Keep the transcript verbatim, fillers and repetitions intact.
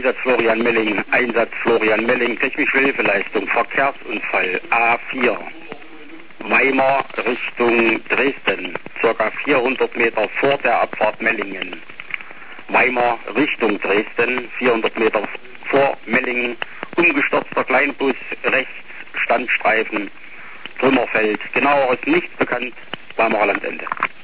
Einsatz Florian Melling, Einsatz Florian Melling, technische Hilfeleistung, Verkehrsunfall A vier, Weimar Richtung Dresden, circa vierhundert Meter vor der Abfahrt Mellingen. Weimar Richtung Dresden, vierhundert Meter vor Mellingen, umgestürzter Kleinbus, rechts Standstreifen, Trümmerfeld, genaueres nicht bekannt, Weimarer Landende.